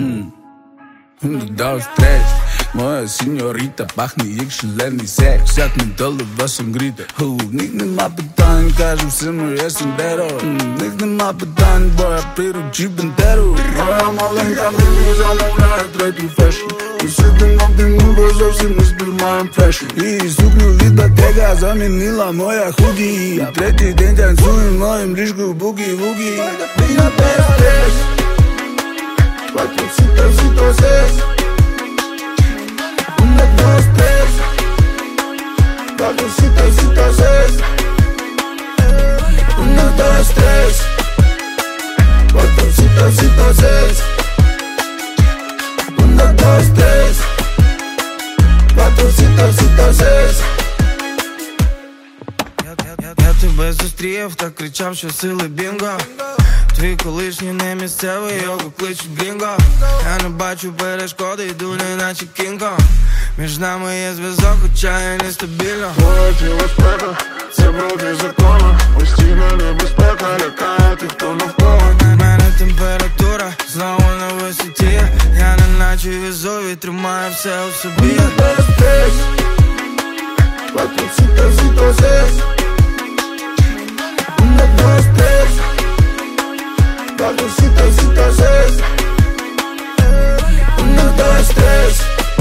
102-3. Моя сеньорита, пахне як шалений секс. Як не долива сангріта. В них нема питань, кажу всім, я сендеро. В них нема питань, бо я приручив бендеру. Моя маленька мені замовляє третю фешн. І сидим на диму, бо зовсім не спіймаєм фешн. І сукню від Bottega замінила моя худі. І третій день танцюю в моїм ліжку бугі-вугі. Міна перестеш, Cuatrocientos, 1, 2, 3. Cuatrocientos, 1, 2, 3. Cuatrocientos, 1, 2, 3. Cuatrocientos. Я тебе зустрів, так кричав, що сили бінго. Твій колишній не місцевий, його кличуть грінго. Я не бачу перешкоди, йду неначе Кінг-Конг. Між нами є зв'язок, хоча я нестабільно. Моя тіло спека, це проти закону. Постійна небезпека, лякає тих, хто навколо. У мене температура, знову на висоті. Я неначе Везувій, тримаю все у собі. 1, 2, 3. Cuatrocientos, 1, 2, 3. Cuatrocientos, 1, 2, 3.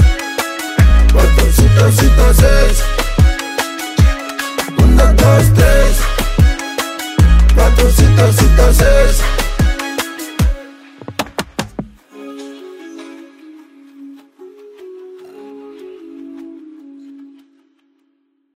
Cuatrocientos, 1, 2, 3. Cuatrocientos.